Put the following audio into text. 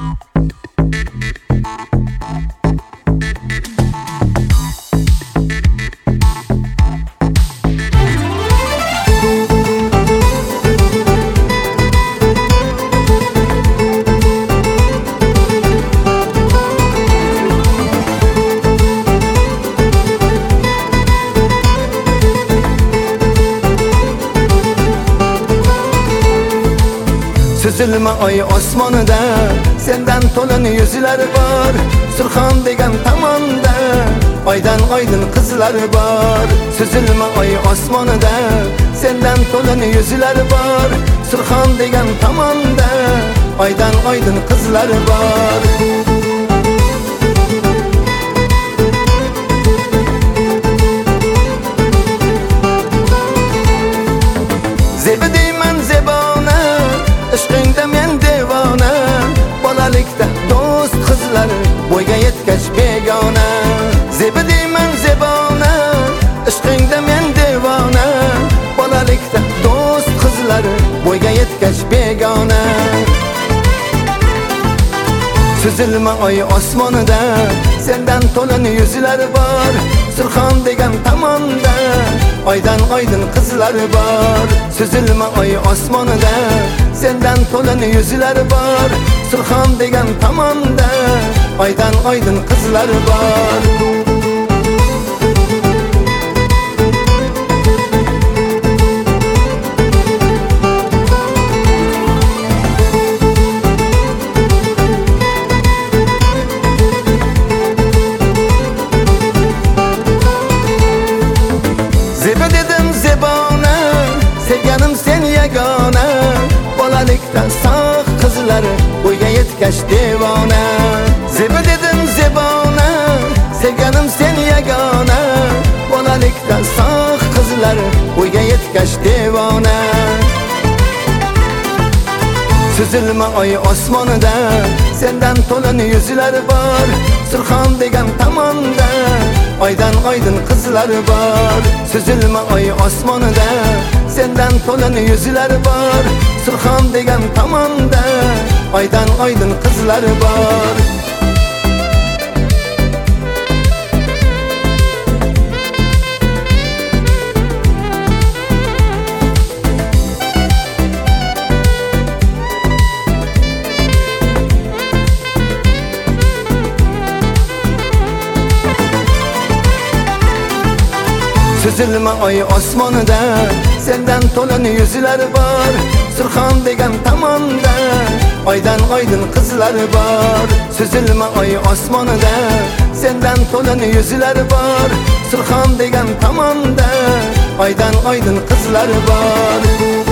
Süzülme ay osmonida senden to'lin yuzlar bor. Surxon degan tomonda oydan oydin qizlar bor. Süzülme ay osmonida senden to'lin yuzlar bor. Surxon degan tomonda oydan oydin qizlar bor. Zebi deyman zebona, ishqingda men devona. Bolalikda do'st qizlar bo'yga yetgach begona. Zebi deyman zebona, ishqingda men devona. Bolalikda do'st qizlar bo'yga yetgach begona. Süzülme ay osmonida senden to'lin yuzlar bor. Surxon degan tomonda oydan oydin qizlar bor. Süzülme ay osmonida senden to'lin yuzlar bor. Surxon degan tomonda oydan oydin qizlar bor. Zebi dedim zebona, sevganim sen yagona. Bolalikda sog' qizlar bo'yga yetgach devona. Zebi dedim zebona, sevganim sen yagona. Bolalikda sog' qizlar bo'yga yetgach devona. Süzülme ay osmonida senden to'lin yuzlar bor. Surxon degan tomonda oydan oydin qizlar bor. Süzülme ay osmonida senden to'lin yuzlar bor. Surxon degan tomonda oydan oydin qizlar bor. Süzülme ay osmonida senden to'lin yuzlar bor. Surxon degan tomonda oydan oydin qizlar bor. Süzülme ay osmonida senden to'lin yuzlar bor. Surxon degan tomonda oydan oydin qizlar bor.